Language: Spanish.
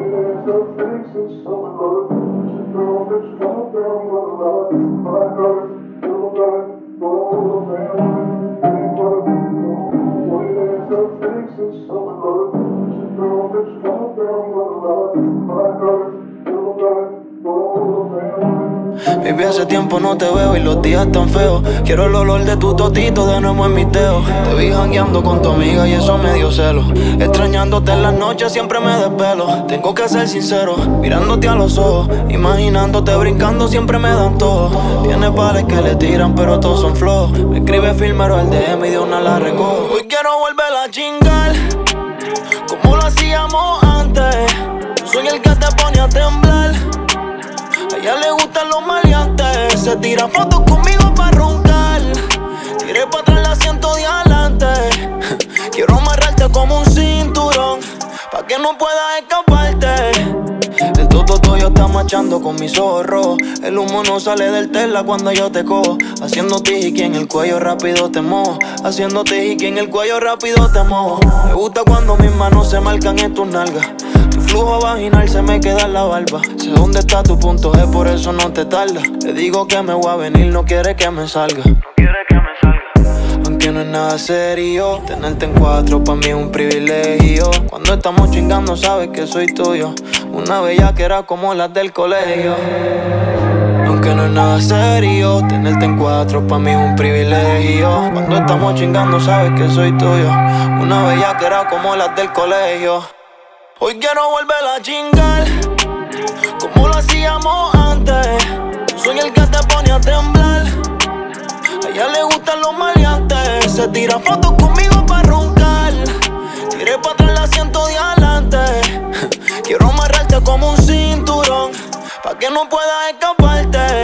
Baby, hace tiempo no te veo y los días tan feos. Quiero el olor de tu totito de nuevo en mis dedos. Te vi jangueando con tu amiga y eso me dio celo. Extrañándote en las noches siempre me desvelo. Tengo que ser sincero, mirándote a los ojos, imaginándote brincando siempre me dan todo. Tiene pares que le tiran pero todos son flojos. Me escribe filmero al DM y de una la recojo. Hoy quiero volver a chingar como lo hacíamos antes. Soy el que te pone a temblar. A ella le gustan los maleantes. Se tira fotos conmigo pa' roncar. Tiré pa' atrás el asiento de adelante. Quiero amarrarte como un cinturón pa' que no puedas escaparte. El todo yo está machando con mis ojos rojos. El humo no sale del tela cuando yo te cojo. Haciendo tiki en el cuello rápido te mojo. Haciendo tiki en el cuello rápido te mojo. Me gusta cuando mis manos se marcan en tus nalgas. Flujo vaginal se me queda en la barba. Sé dónde está tu punto G, por eso no te tarda. Le digo que me voy a venir, no quiere que me salga. Aunque no es nada serio, tenerte en cuatro pa' mí es un privilegio. Cuando estamos chingando sabes que soy tuyo. Una bellaquera como las del colegio. Aunque no es nada serio, tenerte en cuatro pa' mí es un privilegio. Cuando estamos chingando sabes que soy tuyo. Una bellaquera como las del colegio. Hoy quiero volver a chingar como lo hacíamos antes. Soy el que te pone a temblar. A ella le gustan los maleantes. Se tira fotos conmigo pa' roncar. Tiré pa' atrás el asiento de adelante. Quiero amarrarte como un cinturón pa' que no puedas escaparte.